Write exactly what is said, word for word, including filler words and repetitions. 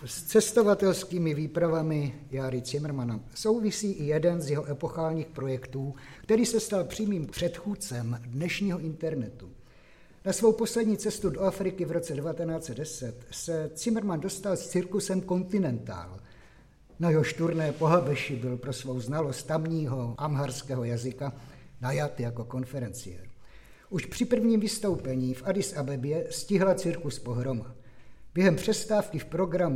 S cestovatelskými výpravami Járy Cimrmana souvisí i jeden z jeho epochálních projektů, který se stal přímým předchůdcem dnešního internetu. Na svou poslední cestu do Afriky v roce devatenáct set deset se Cimrman dostal s cirkusem Continental. Na jehož turné po Habeši byl pro svou znalost tamního amharského jazyka najat jako konferenciér. Už při prvním vystoupení v Addis Abebě stihla cirkus pohroma. Během přestávky v programu